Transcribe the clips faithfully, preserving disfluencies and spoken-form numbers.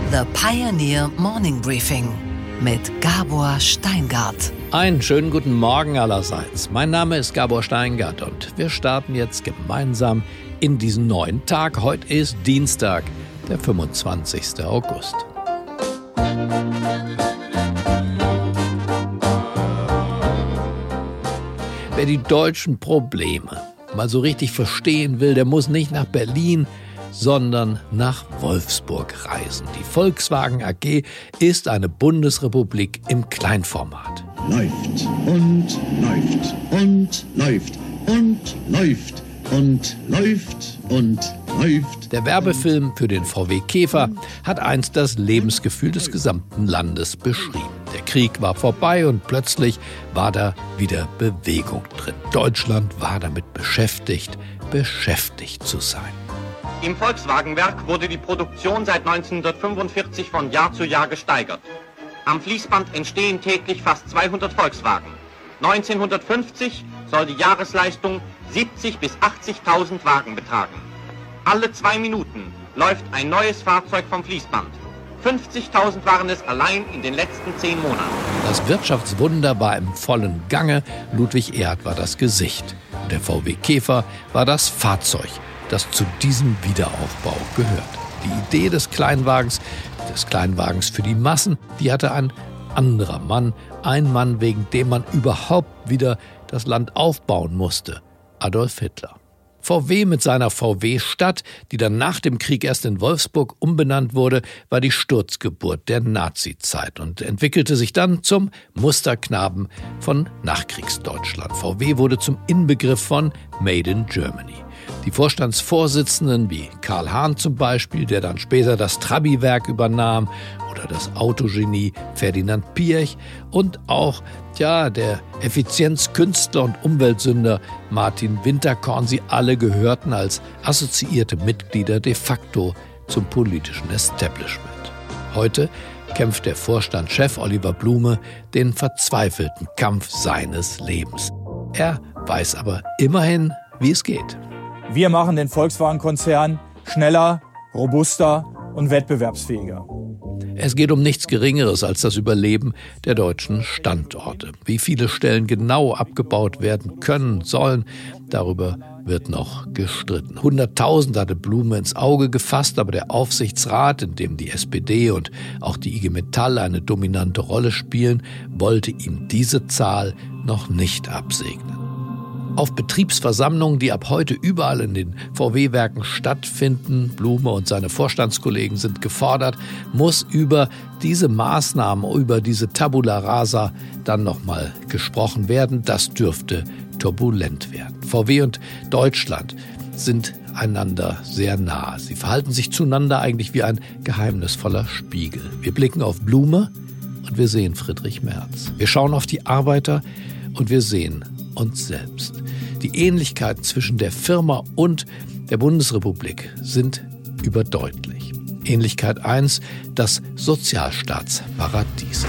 The Pioneer Morning Briefing mit Gabor Steingart. Einen schönen guten Morgen allerseits. Mein Name ist Gabor Steingart und wir starten jetzt gemeinsam in diesen neuen Tag. Heute ist Dienstag, der fünfundzwanzigsten August. Wer die deutschen Probleme mal so richtig verstehen will, der muss nicht nach Berlin, sondern nach Wolfsburg reisen. Die Volkswagen A G ist eine Bundesrepublik im Kleinformat. Läuft und läuft und läuft und läuft und läuft und läuft. Der Werbefilm für den V W Käfer hat einst das Lebensgefühl des gesamten Landes beschrieben. Der Krieg war vorbei und plötzlich war da wieder Bewegung drin. Deutschland war damit beschäftigt, beschäftigt zu sein. Im Volkswagenwerk wurde die Produktion seit neunzehnhundertfünfundvierzig von Jahr zu Jahr gesteigert. Am Fließband entstehen täglich fast zweihundert Volkswagen. neunzehnhundertfünfzig soll die Jahresleistung siebzigtausend bis achtzigtausend Wagen betragen. Alle zwei Minuten läuft ein neues Fahrzeug vom Fließband. fünfzigtausend waren es allein in den letzten zehn Monaten. Das Wirtschaftswunder war im vollen Gange. Ludwig Erhard war das Gesicht. Und der V W Käfer war das Fahrzeug, das zu diesem Wiederaufbau gehört. Die Idee des Kleinwagens, des Kleinwagens für die Massen, die hatte ein anderer Mann. Ein Mann, wegen dem man überhaupt wieder das Land aufbauen musste. Adolf Hitler. V W mit seiner V W-Stadt, die dann nach dem Krieg erst in Wolfsburg umbenannt wurde, war die Sturzgeburt der Nazizeit und entwickelte sich dann zum Musterknaben von Nachkriegsdeutschland. V W wurde zum Inbegriff von Made in Germany. Die Vorstandsvorsitzenden wie Karl Hahn zum Beispiel, der dann später das Trabi-Werk übernahm, oder das Autogenie Ferdinand Piëch und auch ja, der Effizienzkünstler und Umweltsünder Martin Winterkorn, sie alle gehörten als assoziierte Mitglieder de facto zum politischen Establishment. Heute kämpft der Vorstandschef Oliver Blume den verzweifelten Kampf seines Lebens. Er weiß aber immerhin, wie es geht. Wir machen den Volkswagen-Konzern schneller, robuster und wettbewerbsfähiger. Es geht um nichts Geringeres als das Überleben der deutschen Standorte. Wie viele Stellen genau abgebaut werden können, sollen, darüber wird noch gestritten. Hunderttausend hatte Blume ins Auge gefasst, aber der Aufsichtsrat, in dem die S P D und auch die I G Metall eine dominante Rolle spielen, wollte ihm diese Zahl noch nicht absegnen. Auf Betriebsversammlungen, die ab heute überall in den V W-Werken stattfinden, Blume und seine Vorstandskollegen sind gefordert, muss über diese Maßnahmen, über diese Tabula Rasa dann nochmal gesprochen werden. Das dürfte turbulent werden. V W und Deutschland sind einander sehr nah. Sie verhalten sich zueinander eigentlich wie ein geheimnisvoller Spiegel. Wir blicken auf Blume und wir sehen Friedrich Merz. Wir schauen auf die Arbeiter und wir sehen uns selbst. Die Ähnlichkeiten zwischen der Firma und der Bundesrepublik sind überdeutlich. Ähnlichkeit eins, das Sozialstaatsparadies.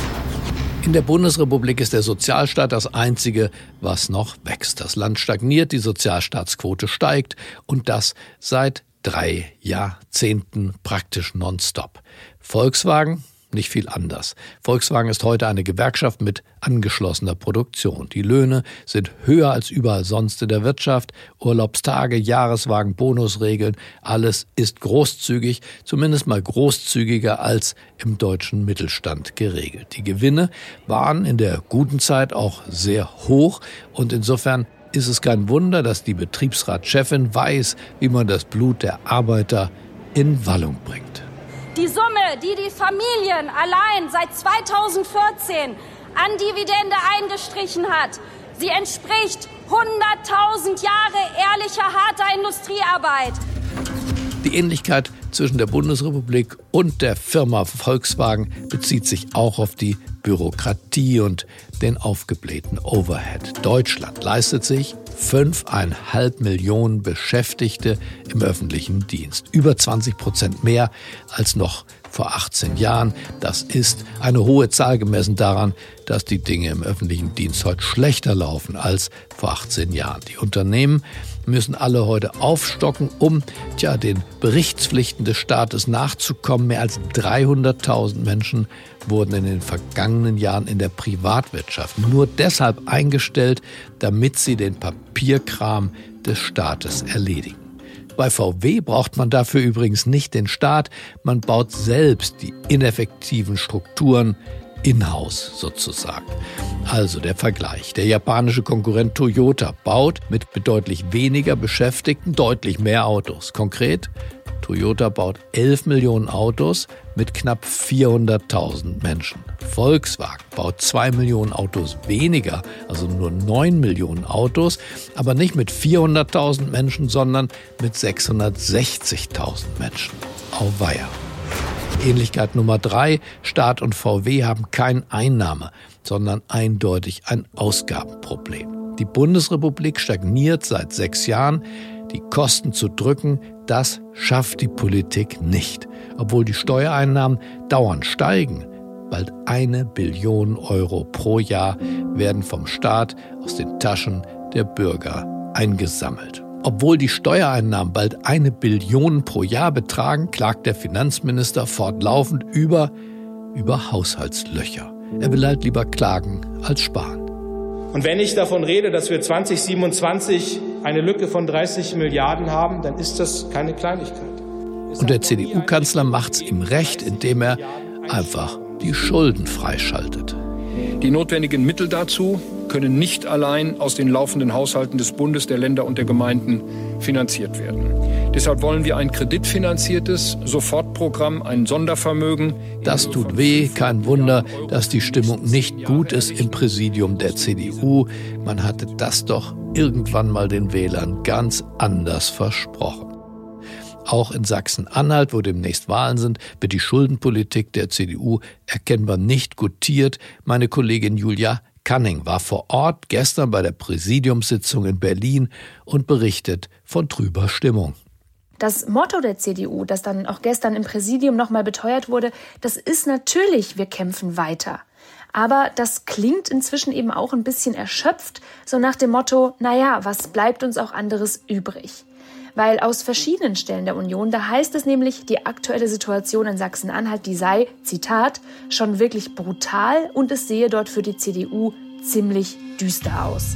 In der Bundesrepublik ist der Sozialstaat das Einzige, was noch wächst. Das Land stagniert, die Sozialstaatsquote steigt und das seit drei Jahrzehnten praktisch nonstop. Volkswagen? Nicht viel anders. Volkswagen ist heute eine Gewerkschaft mit angeschlossener Produktion. Die Löhne sind höher als überall sonst in der Wirtschaft. Urlaubstage, Jahreswagen, Bonusregeln, alles ist großzügig, zumindest mal großzügiger als im deutschen Mittelstand geregelt. Die Gewinne waren in der guten Zeit auch sehr hoch und insofern ist es kein Wunder, dass die Betriebsratschefin weiß, wie man das Blut der Arbeiter in Wallung bringt. Die Summe, die die Familien allein seit zweitausendvierzehn an Dividende eingestrichen hat, sie entspricht hunderttausend Jahre ehrlicher, harter Industriearbeit. Die Ähnlichkeit zwischen der Bundesrepublik und der Firma Volkswagen bezieht sich auch auf die Bürokratie und den aufgeblähten Overhead. Deutschland leistet sich fünfeinhalb Millionen Beschäftigte im öffentlichen Dienst. Über zwanzig Prozent mehr als noch vor achtzehn Jahren. Das ist eine hohe Zahl gemessen daran, dass die Dinge im öffentlichen Dienst heute schlechter laufen als vor achtzehn Jahren. Die Unternehmen müssen alle heute aufstocken, um tja, den Berichtspflichten des Staates nachzukommen. Mehr als dreihunderttausend Menschen wurden in den vergangenen Jahren in der Privatwirtschaft nur deshalb eingestellt, damit sie den Papierkram des Staates erledigen. Bei V W braucht man dafür übrigens nicht den Staat, man baut selbst die ineffektiven Strukturen in-house sozusagen. Also der Vergleich. Der japanische Konkurrent Toyota baut mit deutlich weniger Beschäftigten deutlich mehr Autos. Konkret, Toyota baut elf Millionen Autos mit knapp vierhunderttausend Menschen. Volkswagen baut zwei Millionen Autos weniger, also nur neun Millionen Autos, aber nicht mit vierhunderttausend Menschen, sondern mit sechshundertsechzigtausend Menschen. Auweia. Ähnlichkeit Nummer drei, Staat und V W haben kein Einnahme, sondern eindeutig ein Ausgabenproblem. Die Bundesrepublik stagniert seit sechs Jahren. Die Kosten zu drücken, das schafft die Politik nicht. Obwohl die Steuereinnahmen dauernd steigen. Bald eine Billion Euro pro Jahr werden vom Staat aus den Taschen der Bürger eingesammelt. Obwohl die Steuereinnahmen bald eine Billion pro Jahr betragen, klagt der Finanzminister fortlaufend über, über Haushaltslöcher. Er will halt lieber klagen als sparen. Und wenn ich davon rede, dass wir zwanzig siebenundzwanzig eine Lücke von dreißig Milliarden haben, dann ist das keine Kleinigkeit. Und der C D U-Kanzler macht's ihm recht, indem er einfach die Schulden freischaltet. Die notwendigen Mittel dazu können nicht allein aus den laufenden Haushalten des Bundes, der Länder und der Gemeinden finanziert werden. Deshalb wollen wir ein kreditfinanziertes Sofortprogramm, ein Sondervermögen. Das tut weh, kein Wunder, dass die Stimmung nicht gut ist im Präsidium der C D U. Man hatte das doch irgendwann mal den Wählern ganz anders versprochen. Auch in Sachsen-Anhalt, wo demnächst Wahlen sind, wird die Schuldenpolitik der C D U erkennbar nicht gutiert. Meine Kollegin Julia Canning war vor Ort gestern bei der Präsidiumssitzung in Berlin und berichtet von trüber Stimmung. Das Motto der C D U, das dann auch gestern im Präsidium nochmal beteuert wurde, das ist natürlich, wir kämpfen weiter. Aber das klingt inzwischen eben auch ein bisschen erschöpft, so nach dem Motto, naja, was bleibt uns auch anderes übrig? Weil aus verschiedenen Stellen der Union, da heißt es nämlich, die aktuelle Situation in Sachsen-Anhalt, die sei, Zitat, schon wirklich brutal und es sehe dort für die C D U ziemlich düster aus.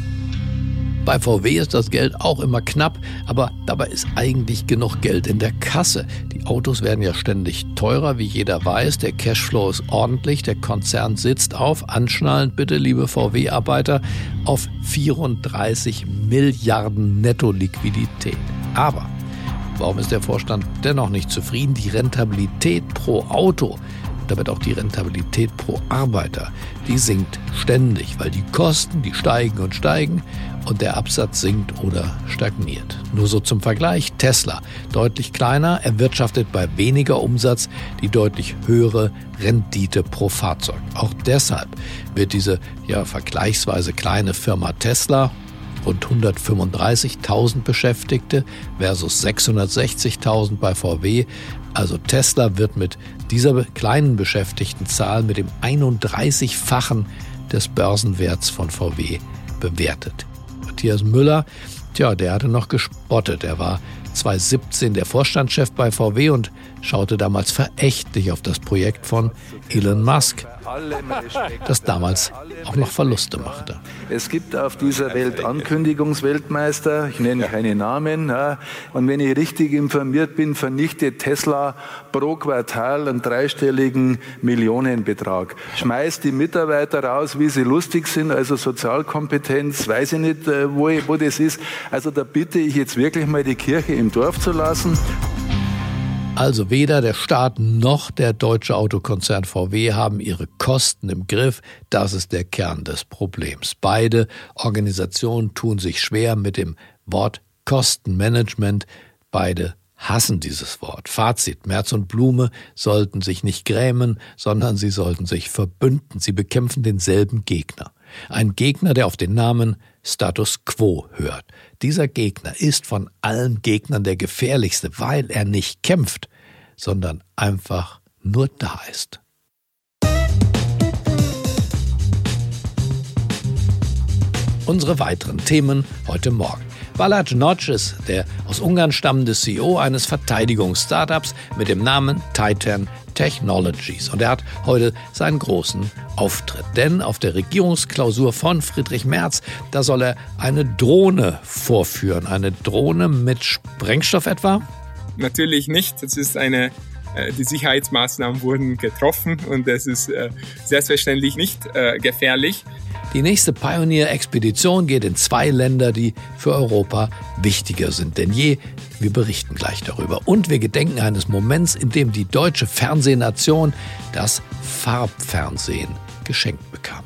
Bei V W ist das Geld auch immer knapp, aber dabei ist eigentlich genug Geld in der Kasse. Die Autos werden ja ständig teurer, wie jeder weiß. Der Cashflow ist ordentlich, der Konzern sitzt auf, anschnallend bitte, liebe V W-Arbeiter, auf vierunddreißig Milliarden Netto-Liquidität. Aber warum ist der Vorstand dennoch nicht zufrieden? Die Rentabilität pro Auto, damit auch die Rentabilität pro Arbeiter, die sinkt ständig, weil die Kosten, die steigen und steigen und der Absatz sinkt oder stagniert. Nur so zum Vergleich, Tesla, deutlich kleiner, erwirtschaftet bei weniger Umsatz die deutlich höhere Rendite pro Fahrzeug. Auch deshalb wird diese ja vergleichsweise kleine Firma Tesla, rund hundertfünfunddreißigtausend Beschäftigte versus sechshundertsechzigtausend bei V W. Also Tesla wird mit dieser kleinen Beschäftigtenzahl mit dem einunddreißigfachen des Börsenwerts von V W bewertet. Matthias Müller, tja, der hatte noch gespottet. Er war zweitausendsiebzehn der Vorstandschef bei V W und schaute damals verächtlich auf das Projekt von Elon Musk, das damals auch noch Verluste machte. Es gibt auf dieser Welt Ankündigungsweltmeister, ich nenne keine Namen, ja, und wenn ich richtig informiert bin, vernichtet Tesla pro Quartal einen dreistelligen Millionenbetrag. Schmeißt die Mitarbeiter raus, wie sie lustig sind, also Sozialkompetenz, weiß ich nicht, wo, wo das ist. Also da bitte ich jetzt wirklich mal die Kirche im Dorf zu lassen. Also weder der Staat noch der deutsche Autokonzern V W haben ihre Kosten im Griff. Das ist der Kern des Problems. Beide Organisationen tun sich schwer mit dem Wort Kostenmanagement. Beide hassen dieses Wort. Fazit: Merz und Blume sollten sich nicht grämen, sondern sie sollten sich verbünden. Sie bekämpfen denselben Gegner. Ein Gegner, der auf den Namen Status Quo hört. Dieser Gegner ist von allen Gegnern der gefährlichste, weil er nicht kämpft, sondern einfach nur da ist. Unsere weiteren Themen heute Morgen. Balázs Nagy ist der aus Ungarn stammende C E O eines Verteidigungsstartups mit dem Namen Titan Technologies. Und er hat heute seinen großen Auftritt. Denn auf der Regierungsklausur von Friedrich Merz, da soll er eine Drohne vorführen. Eine Drohne mit Sprengstoff etwa? Natürlich nicht. Das ist eine, äh, die Sicherheitsmaßnahmen wurden getroffen und es ist äh, selbstverständlich nicht äh, gefährlich. Die nächste Pioneer-Expedition geht in zwei Länder, die für Europa wichtiger sind denn je. Wir berichten gleich darüber. Und wir gedenken eines Moments, in dem die deutsche Fernsehnation das Farbfernsehen geschenkt bekam.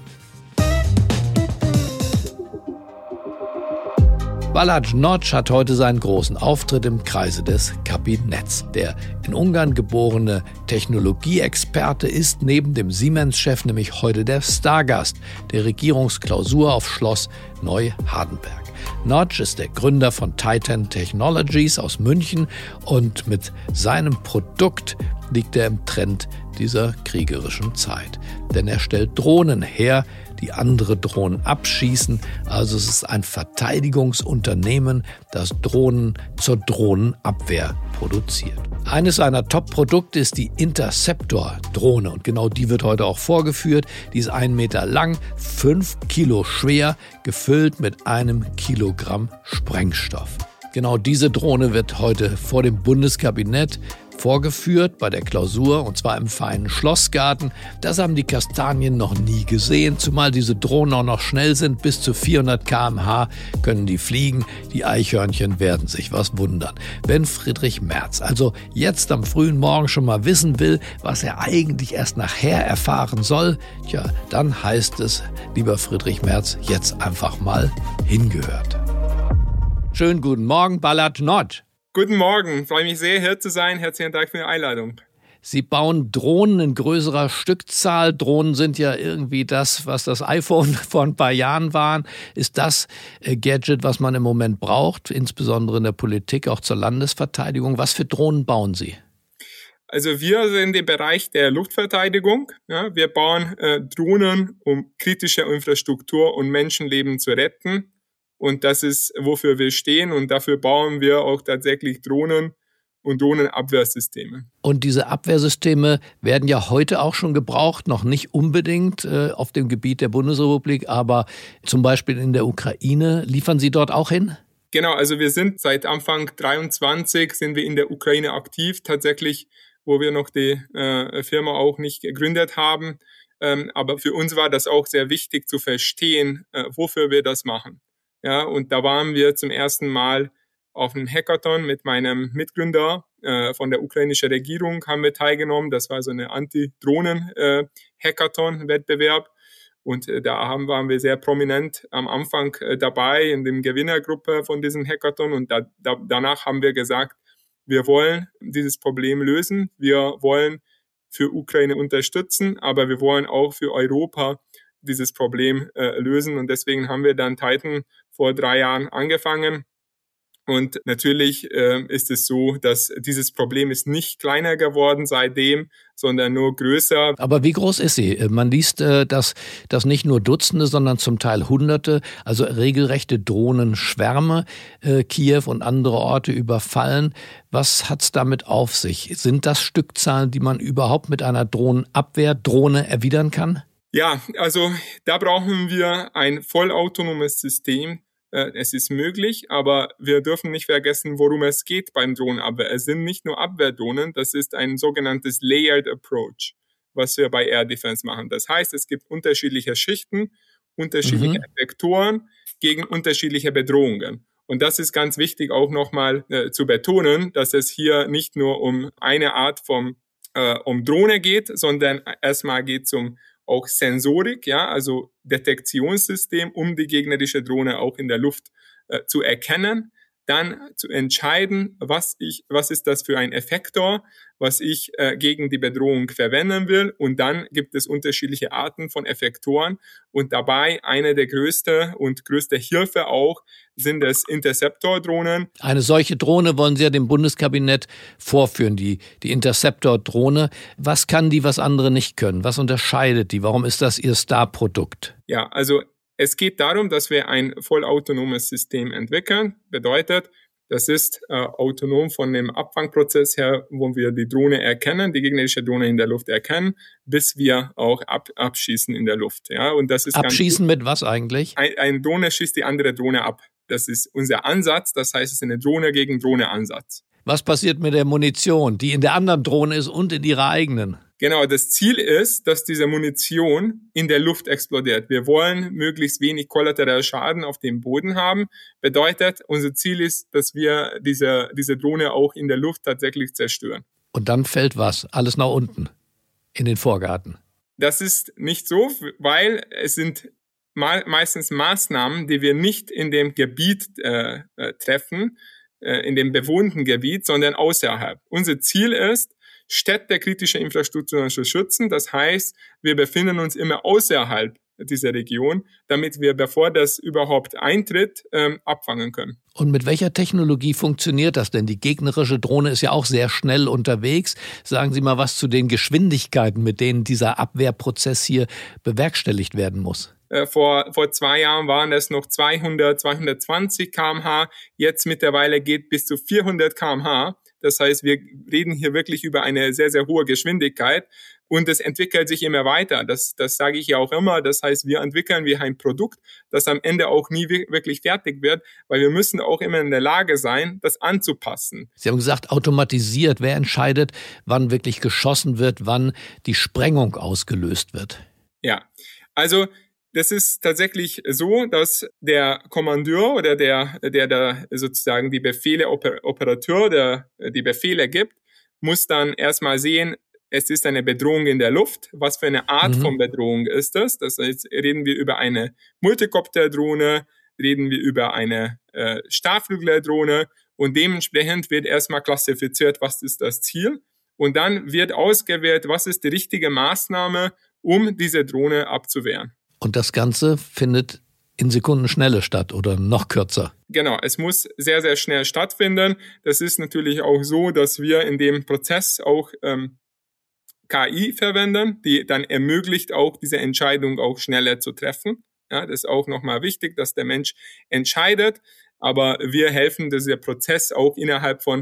Balázs Nagy hat heute seinen großen Auftritt im Kreise des Kabinetts. Der in Ungarn geborene Technologieexperte ist neben dem Siemens-Chef nämlich heute der Stargast der Regierungsklausur auf Schloss Neuhardenberg. Nagy ist der Gründer von Titan Technologies aus München und mit seinem Produkt liegt er im Trend dieser kriegerischen Zeit. Denn er stellt Drohnen her, die andere Drohnen abschießen. Also es ist ein Verteidigungsunternehmen, das Drohnen zur Drohnenabwehr produziert. Eines seiner Top-Produkte ist die Interceptor-Drohne und genau die wird heute auch vorgeführt. Die ist ein Meter lang, fünf Kilo schwer, gefüllt mit einem Kilogramm Sprengstoff. Genau diese Drohne wird heute vor dem Bundeskabinett vorgeführt bei der Klausur, und zwar im feinen Schlossgarten. Das haben die Kastanien noch nie gesehen, zumal diese Drohnen auch noch schnell sind. Bis zu vierhundert Kilometer pro Stunde können die fliegen. Die Eichhörnchen werden sich was wundern. Wenn Friedrich Merz also jetzt am frühen Morgen schon mal wissen will, was er eigentlich erst nachher erfahren soll, tja, dann heißt es, lieber Friedrich Merz, jetzt einfach mal hingehört. Schönen guten Morgen, Balázs Nagy. Guten Morgen, freue mich sehr, hier zu sein. Herzlichen Dank für die Einladung. Sie bauen Drohnen in größerer Stückzahl. Drohnen sind ja irgendwie das, was das iPhone vor ein paar Jahren war. Ist das Gadget, was man im Moment braucht, insbesondere in der Politik, auch zur Landesverteidigung? Was für Drohnen bauen Sie? Also wir sind im Bereich der Luftverteidigung. Ja, wir bauen äh, Drohnen, um kritische Infrastruktur und Menschenleben zu retten. Und das ist, wofür wir stehen. Und dafür bauen wir auch tatsächlich Drohnen und Drohnenabwehrsysteme. Und diese Abwehrsysteme werden ja heute auch schon gebraucht, noch nicht unbedingt äh, auf dem Gebiet der Bundesrepublik, aber zum Beispiel in der Ukraine. Liefern Sie dort auch hin? Genau, also wir sind seit Anfang dreiundzwanzig sind wir in der Ukraine aktiv, tatsächlich, wo wir noch die äh, Firma auch nicht gegründet haben. Ähm, aber für uns war das auch sehr wichtig zu verstehen, äh, wofür wir das machen. Ja, und da waren wir zum ersten Mal auf einem Hackathon mit meinem Mitgründer äh, von der ukrainischen Regierung haben wir teilgenommen. Das war so eine Anti-Drohnen-Hackathon-Wettbewerb. Und äh, da haben, waren wir sehr prominent am Anfang äh, dabei in der Gewinnergruppe von diesem Hackathon. Und da, da, danach haben wir gesagt, wir wollen dieses Problem lösen. Wir wollen für Ukraine unterstützen, aber wir wollen auch für Europa dieses Problem äh, lösen. Und deswegen haben wir dann Titan vor drei Jahren angefangen. Und natürlich äh, ist es so, dass dieses Problem ist nicht kleiner geworden seitdem, sondern nur größer. Aber wie groß ist sie? Man liest, äh, dass, dass nicht nur Dutzende, sondern zum Teil Hunderte, also regelrechte Drohnenschwärme äh, Kiew und andere Orte überfallen. Was hat's damit auf sich? Sind das Stückzahlen, die man überhaupt mit einer Drohnenabwehrdrohne erwidern kann? Ja, also da brauchen wir ein vollautonomes System. Es ist möglich, aber wir dürfen nicht vergessen, worum es geht beim Drohnenabwehr. Es sind nicht nur Abwehrdrohnen, das ist ein sogenanntes Layered Approach, was wir bei Air Defense machen. Das heißt, es gibt unterschiedliche Schichten, unterschiedliche mhm. Vektoren gegen unterschiedliche Bedrohungen. Und das ist ganz wichtig auch nochmal äh, zu betonen, dass es hier nicht nur um eine Art von äh, um Drohne geht, sondern erstmal geht es um auch Sensorik, ja, also Detektionssystem, um die gegnerische Drohne auch in der Luft äh, zu erkennen. dann zu entscheiden, was ich, was ist das für ein Effektor, was ich äh, gegen die Bedrohung verwenden will. Und dann gibt es unterschiedliche Arten von Effektoren. Und dabei eine der größte und größte Hilfe auch sind es Interceptor-Drohnen. Eine solche Drohne wollen Sie ja dem Bundeskabinett vorführen, die, die Interceptor-Drohne. Was kann die, was andere nicht können? Was unterscheidet die? Warum ist das Ihr Star-Produkt? Ja, also es geht darum, dass wir ein vollautonomes System entwickeln. Bedeutet, das ist äh, autonom von dem Abfangprozess her, wo wir die Drohne erkennen, die gegnerische Drohne in der Luft erkennen, bis wir auch ab, abschießen in der Luft. Ja, und das ist abschießen mit was eigentlich? Ein, eine Drohne schießt die andere Drohne ab. Das ist unser Ansatz. Das heißt, es ist eine Drohne gegen Drohne-Ansatz. Was passiert mit der Munition, die in der anderen Drohne ist und in ihrer eigenen? Genau, das Ziel ist, dass diese Munition in der Luft explodiert. Wir wollen möglichst wenig kollateralen Schaden auf dem Boden haben. Bedeutet, unser Ziel ist, dass wir diese, diese Drohne auch in der Luft tatsächlich zerstören. Und dann fällt was? Alles nach unten in den Vorgarten? Das ist nicht so, weil es sind me- meistens Maßnahmen, die wir nicht in dem Gebiet äh, äh, treffen, äh, in dem bewohnten Gebiet, sondern außerhalb. Unser Ziel ist, Städte kritische Infrastrukturen zu schützen. Das heißt, wir befinden uns immer außerhalb dieser Region, damit wir, bevor das überhaupt eintritt, ähm, abfangen können. Und mit welcher Technologie funktioniert das denn? Die gegnerische Drohne ist ja auch sehr schnell unterwegs. Sagen Sie mal was zu den Geschwindigkeiten, mit denen dieser Abwehrprozess hier bewerkstelligt werden muss. Äh, vor, vor zwei Jahren waren das noch zweihundert, zweihundertzwanzig Kilometer pro Stunde. Jetzt mittlerweile geht bis zu vierhundert Kilometer pro Stunde. Das heißt, wir reden hier wirklich über eine sehr, sehr hohe Geschwindigkeit und es entwickelt sich immer weiter. Das, das sage ich ja auch immer. Das heißt, wir entwickeln wie ein Produkt, das am Ende auch nie wirklich fertig wird, weil wir müssen auch immer in der Lage sein, das anzupassen. Sie haben gesagt, automatisiert. Wer entscheidet, wann wirklich geschossen wird, wann die Sprengung ausgelöst wird? Ja, also das ist tatsächlich so, dass der Kommandeur oder der, der da sozusagen die Befehle, Oper, Operateur, der die Befehle gibt, muss dann erstmal sehen, es ist eine Bedrohung in der Luft. Was für eine Art mhm. von Bedrohung ist das? Das heißt, reden wir über eine Multikopterdrohne, reden wir über eine äh, Starrflügler-Drohne und dementsprechend wird erstmal klassifiziert, was ist das Ziel und dann wird ausgewählt, was ist die richtige Maßnahme, um diese Drohne abzuwehren. Und das Ganze findet in Sekundenschnelle statt oder noch kürzer? Genau, es muss sehr, sehr schnell stattfinden. Das ist natürlich auch so, dass wir in dem Prozess auch ähm, K I verwenden, die dann ermöglicht auch diese Entscheidung auch schneller zu treffen. Ja, das ist auch nochmal wichtig, dass der Mensch entscheidet, aber wir helfen, dass der Prozess auch innerhalb von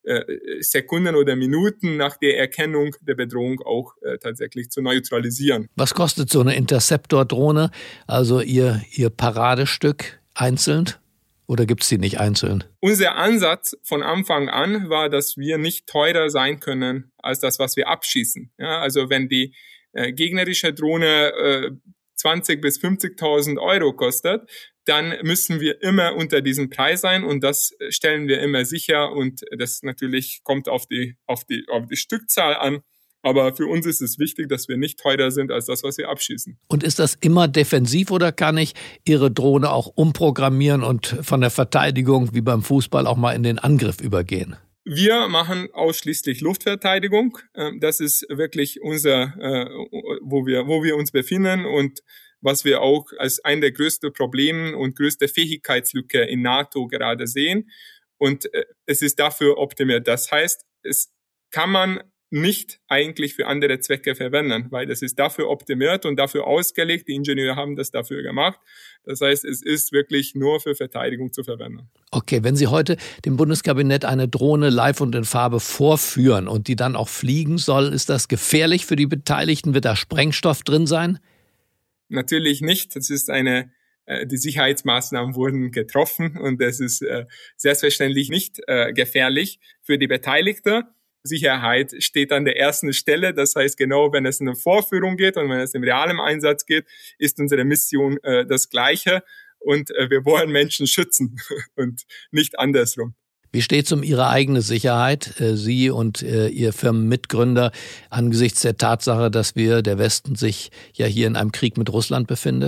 Sekunden oder Minuten nach der Erkennung der Bedrohung auch äh, tatsächlich zu neutralisieren. Was kostet so eine Interceptor-Drohne, also ihr, ihr Paradestück einzeln oder gibt es die nicht einzeln? Unser Ansatz von Anfang an war, dass wir nicht teurer sein können als das, was wir abschießen. Ja, also wenn die äh, gegnerische Drohne äh, zwanzig bis fünfzigtausend Euro kostet, dann müssen wir immer unter diesem Preis sein und das stellen wir immer sicher und das natürlich kommt auf die, auf die, auf die Stückzahl an. Aber für uns ist es wichtig, dass wir nicht teurer sind als das, was wir abschießen. Und ist das immer defensiv oder kann ich Ihre Drohne auch umprogrammieren und von der Verteidigung wie beim Fußball auch mal in den Angriff übergehen? Wir machen ausschließlich Luftverteidigung. Das ist wirklich unser, wo wir, wo wir uns befinden und was wir auch als ein der größten Probleme und größte Fähigkeitslücke in NATO gerade sehen. Und es ist dafür optimiert. Das heißt, es kann man nicht eigentlich für andere Zwecke verwenden, weil das ist dafür optimiert und dafür ausgelegt. Die Ingenieure haben das dafür gemacht. Das heißt, es ist wirklich nur für Verteidigung zu verwenden. Okay, wenn Sie heute dem Bundeskabinett eine Drohne live und in Farbe vorführen und die dann auch fliegen soll, ist das gefährlich für die Beteiligten? Wird da Sprengstoff drin sein? Natürlich nicht. Das ist eine, äh, die Sicherheitsmaßnahmen wurden getroffen und das ist äh, selbstverständlich nicht äh, gefährlich für die Beteiligten. Sicherheit steht an der ersten Stelle. Das heißt, genau wenn es in eine Vorführung geht und wenn es im realen Einsatz geht, ist unsere Mission äh, das Gleiche. Und äh, wir wollen Menschen schützen und nicht andersrum. Wie steht es um Ihre eigene Sicherheit, äh, Sie und äh, Ihr Firmenmitgründer, angesichts der Tatsache, dass wir, der Westen sich ja hier in einem Krieg mit Russland befindet?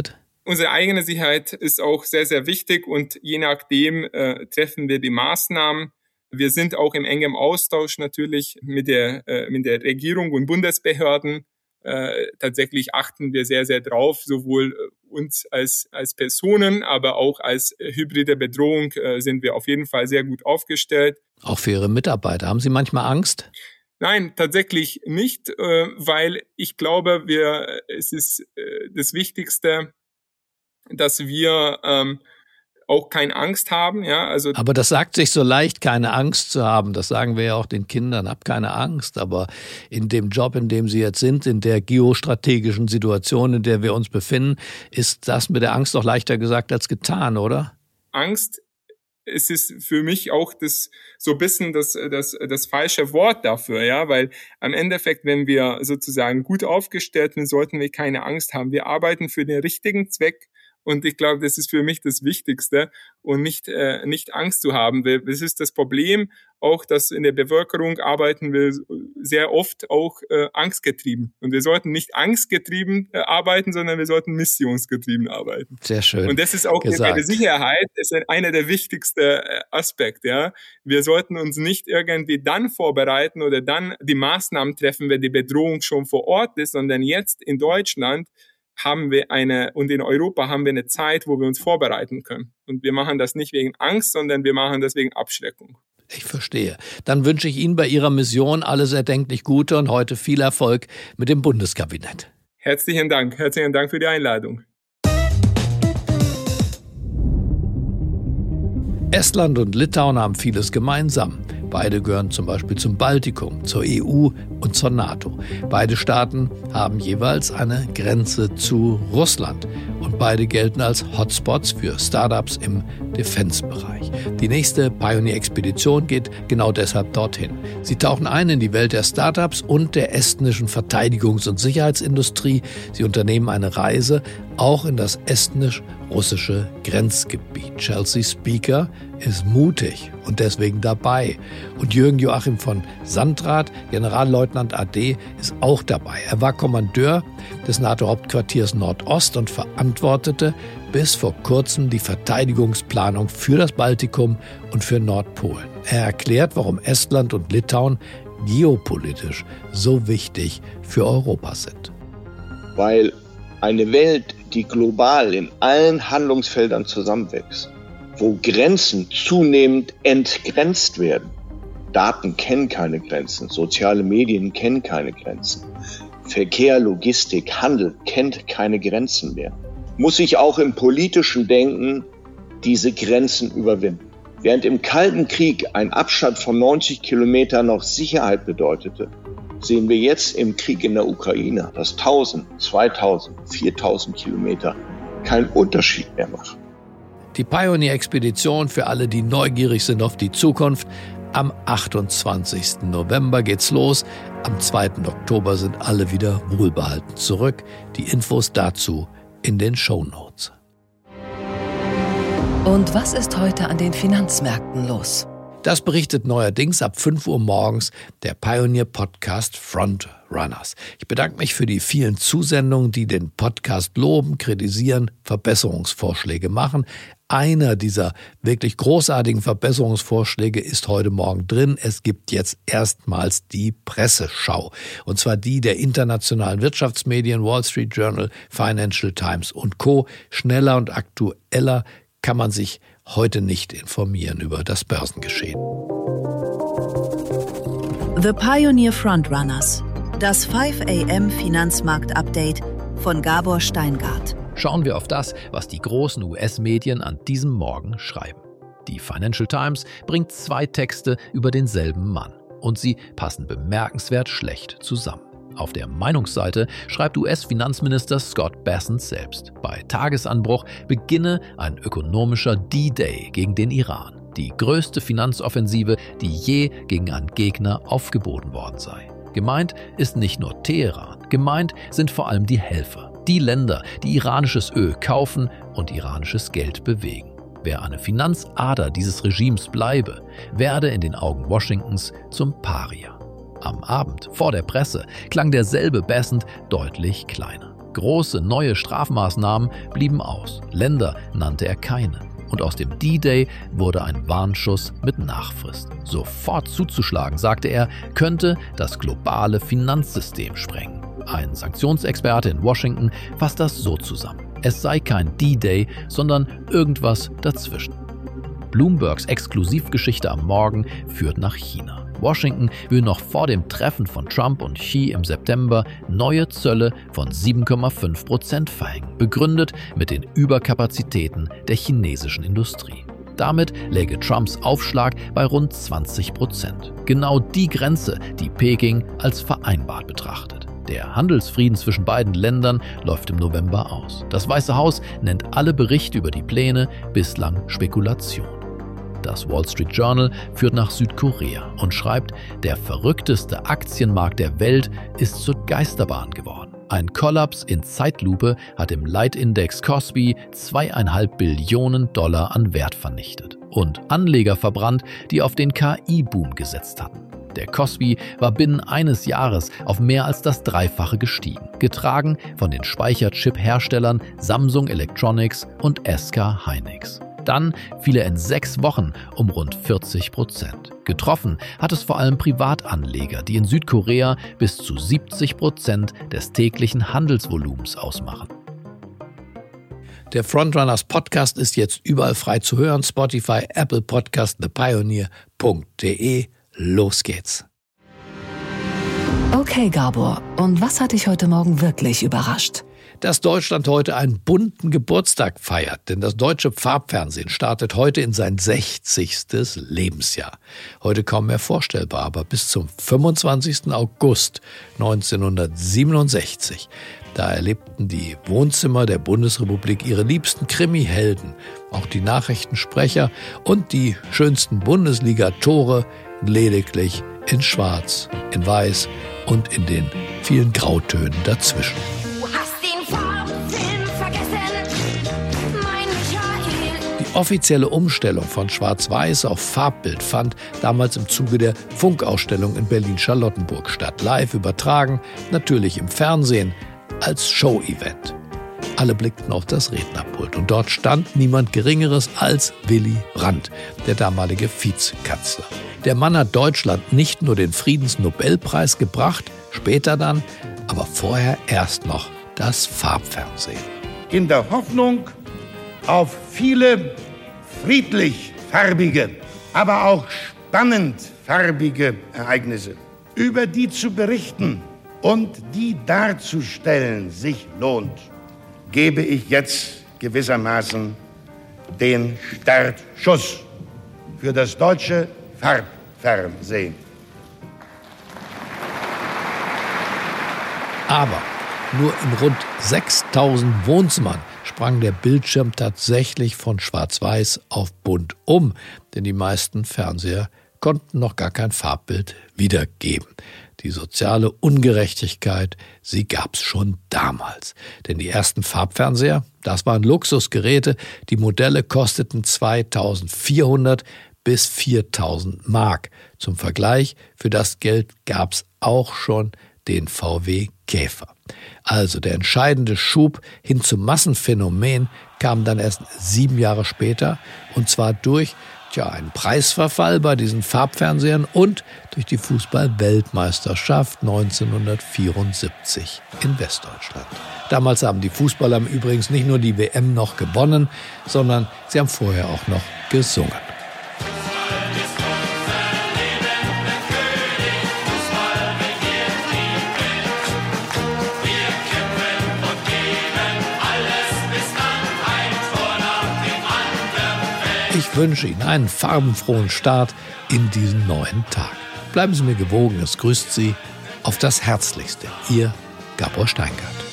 Unsere eigene Sicherheit ist auch sehr, sehr wichtig und je nachdem äh, treffen wir die Maßnahmen. Wir sind auch im engem Austausch natürlich mit der, äh, mit der Regierung und Bundesbehörden. Äh, tatsächlich achten wir sehr, sehr drauf, sowohl uns als, als Personen, aber auch als hybride Bedrohung äh, sind wir auf jeden Fall sehr gut aufgestellt. Auch für Ihre Mitarbeiter. Haben Sie manchmal Angst? Nein, tatsächlich nicht, äh, weil ich glaube, wir, es ist äh, das Wichtigste, dass wir ähm, auch keine Angst haben. Ja, also aber das sagt sich so leicht, keine Angst zu haben. Das sagen wir ja auch den Kindern, hab keine Angst. Aber in dem Job, in dem Sie jetzt sind, in der geostrategischen Situation, in der wir uns befinden, ist das mit der Angst doch leichter gesagt als getan, oder? Angst, es ist für mich auch das so ein bisschen das, das, das falsche Wort dafür, ja, weil am Endeffekt, wenn wir sozusagen gut aufgestellt sind, sollten wir keine Angst haben. Wir arbeiten für den richtigen Zweck. Und ich glaube, das ist für mich das Wichtigste und nicht äh, nicht Angst zu haben. Das ist das Problem, auch dass in der Bevölkerung arbeiten wir sehr oft auch äh, angstgetrieben. Und wir sollten nicht angstgetrieben äh, arbeiten, sondern wir sollten missionsgetrieben arbeiten. Sehr schön. Und das ist auch gesagt. Bei der Sicherheit ist einer der wichtigsten äh, Aspekte. Ja, wir sollten uns nicht irgendwie dann vorbereiten oder dann die Maßnahmen treffen, wenn die Bedrohung schon vor Ort ist, sondern jetzt in Deutschland haben wir eine, und in Europa haben wir eine Zeit, wo wir uns vorbereiten können. Und wir machen das nicht wegen Angst, sondern wir machen das wegen Abschreckung. Ich verstehe. Dann wünsche ich Ihnen bei Ihrer Mission alles erdenklich Gute und heute viel Erfolg mit dem Bundeskabinett. Herzlichen Dank. Herzlichen Dank für die Einladung. Estland und Litauen haben vieles gemeinsam. Beide gehören zum Beispiel zum Baltikum, zur E U und zur NATO. Beide Staaten haben jeweils eine Grenze zu Russland. Und beide gelten als Hotspots für Startups im Defense-Bereich. Die nächste Pioneer-Expedition geht genau deshalb dorthin. Sie tauchen ein in die Welt der Startups und der estnischen Verteidigungs- und Sicherheitsindustrie. Sie unternehmen eine Reise auch in das estnisch-russische Grenzgebiet. Chelsea Speaker ist mutig und deswegen dabei. Und Jürgen Joachim von Sandrath, Generalleutnant A D, ist auch dabei. Er war Kommandeur des NATO-Hauptquartiers Nordost und verantwortete bis vor kurzem die Verteidigungsplanung für das Baltikum und für Nordpolen. Er erklärt, warum Estland und Litauen geopolitisch so wichtig für Europa sind. Weil eine Welt, die global in allen Handlungsfeldern zusammenwächst, wo Grenzen zunehmend entgrenzt werden. Daten kennen keine Grenzen, soziale Medien kennen keine Grenzen. Verkehr, Logistik, Handel kennt keine Grenzen mehr. Muss sich auch im politischen Denken diese Grenzen überwinden. Während im Kalten Krieg ein Abstand von neunzig Kilometern noch Sicherheit bedeutete, sehen wir jetzt im Krieg in der Ukraine, dass tausend, zweitausend, viertausend Kilometer keinen Unterschied mehr machen. Die Pioneer-Expedition für alle, die neugierig sind auf die Zukunft. Am achtundzwanzigsten November geht's los. Am zweiten Oktober sind alle wieder wohlbehalten zurück. Die Infos dazu in den Shownotes. Und was ist heute an den Finanzmärkten los? Das berichtet neuerdings ab fünf Uhr morgens der Pioneer-Podcast Frontrunners. Ich bedanke mich für die vielen Zusendungen, die den Podcast loben, kritisieren, Verbesserungsvorschläge machen. Einer dieser wirklich großartigen Verbesserungsvorschläge ist heute Morgen drin. Es gibt jetzt erstmals die Presseschau. Und zwar die der internationalen Wirtschaftsmedien, Wall Street Journal, Financial Times und Co. Schneller und aktueller kann man sich heute nicht informieren über das Börsengeschehen. The Pioneer Frontrunners. Das fünf A M Finanzmarkt-Update von Gabor Steingart. Schauen wir auf das, was die großen U S-Medien an diesem Morgen schreiben. Die Financial Times bringt zwei Texte über denselben Mann. Und sie passen bemerkenswert schlecht zusammen. Auf der Meinungsseite schreibt U S-Finanzminister Scott Bessent selbst: Bei Tagesanbruch beginne ein ökonomischer D-Day gegen den Iran. Die größte Finanzoffensive, die je gegen einen Gegner aufgeboten worden sei. Gemeint ist nicht nur Teheran, gemeint sind vor allem die Helfer. Die Länder, die iranisches Öl kaufen und iranisches Geld bewegen. Wer eine Finanzader dieses Regimes bleibe, werde in den Augen Washingtons zum Paria. Am Abend vor der Presse klang derselbe Bessent deutlich kleiner. Große neue Strafmaßnahmen blieben aus. Länder nannte er keine. Und aus dem D-Day wurde ein Warnschuss mit Nachfrist. Sofort zuzuschlagen, sagte er, könnte das globale Finanzsystem sprengen. Ein Sanktionsexperte in Washington fasst das so zusammen. Es sei kein D-Day, sondern irgendwas dazwischen. Bloombergs Exklusivgeschichte am Morgen führt nach China. Washington will noch vor dem Treffen von Trump und Xi im September neue Zölle von sieben Komma fünf Prozent verhängen, begründet mit den Überkapazitäten der chinesischen Industrie. Damit läge Trumps Aufschlag bei rund zwanzig Prozent. Genau die Grenze, die Peking als vereinbart betrachtet. Der Handelsfrieden zwischen beiden Ländern läuft im November aus. Das Weiße Haus nennt alle Berichte über die Pläne bislang Spekulation. Das Wall Street Journal führt nach Südkorea und schreibt, der verrückteste Aktienmarkt der Welt ist zur Geisterbahn geworden. Ein Kollaps in Zeitlupe hat im Leitindex Kospi zweieinhalb Billionen Dollar an Wert vernichtet und Anleger verbrannt, die auf den K I-Boom gesetzt hatten. Der Kospi war binnen eines Jahres auf mehr als das Dreifache gestiegen, getragen von den Speicherchip-Herstellern Samsung Electronics und S K Hynix. Dann fiel er in sechs Wochen um rund vierzig Prozent. Getroffen hat es vor allem Privatanleger, die in Südkorea bis zu siebzig Prozent des täglichen Handelsvolumens ausmachen. Der Frontrunners Podcast ist jetzt überall frei zu hören. Spotify, Apple Podcast, the pioneer punkt de. Los geht's. Okay, Gabor, und was hat dich heute Morgen wirklich überrascht? Dass Deutschland heute einen bunten Geburtstag feiert, denn das deutsche Farbfernsehen startet heute in sein sechzigstes Lebensjahr. Heute kaum mehr vorstellbar, aber bis zum fünfundzwanzigsten August neunzehnhundertsiebenundsechzig, da erlebten die Wohnzimmer der Bundesrepublik ihre liebsten Krimi-Helden, auch die Nachrichtensprecher und die schönsten Bundesliga-Tore lediglich in Schwarz, in Weiß und in den vielen Grautönen dazwischen. Die offizielle Umstellung von Schwarz-Weiß auf Farbbild fand damals im Zuge der Funkausstellung in Berlin-Charlottenburg statt. Live übertragen, natürlich im Fernsehen, als Show-Event. Alle blickten auf das Rednerpult und dort stand niemand Geringeres als Willy Brandt, der damalige Vizekanzler. Der Mann hat Deutschland nicht nur den Friedensnobelpreis gebracht, später dann, aber vorher erst noch das Farbfernsehen. In der Hoffnung auf viele friedlich-farbige, aber auch spannend-farbige Ereignisse, über die zu berichten und die darzustellen sich lohnt, gebe ich jetzt gewissermaßen den Startschuss für das deutsche Farbfernsehen. Aber nur in rund sechstausend Wohnzimmern sprang der Bildschirm tatsächlich von Schwarz-Weiß auf bunt um, denn die meisten Fernseher konnten noch gar kein Farbbild wiedergeben. Die soziale Ungerechtigkeit, sie gab's schon damals. Denn die ersten Farbfernseher, das waren Luxusgeräte, die Modelle kosteten zweitausendvierhundert bis viertausend Mark. Zum Vergleich, für das Geld gab's auch schon den V W Käfer. Also der entscheidende Schub hin zum Massenphänomen kam dann erst sieben Jahre später, und zwar durch tja, einen Preisverfall bei diesen Farbfernsehern und durch die Fußball-Weltmeisterschaft neunzehnhundertvierundsiebzig in Westdeutschland. Damals haben die Fußballer übrigens nicht nur die W M noch gewonnen, sondern sie haben vorher auch noch gesungen. Ich wünsche Ihnen einen farbenfrohen Start in diesen neuen Tag. Bleiben Sie mir gewogen, es grüßt Sie auf das Herzlichste. Ihr Gabor Steingart.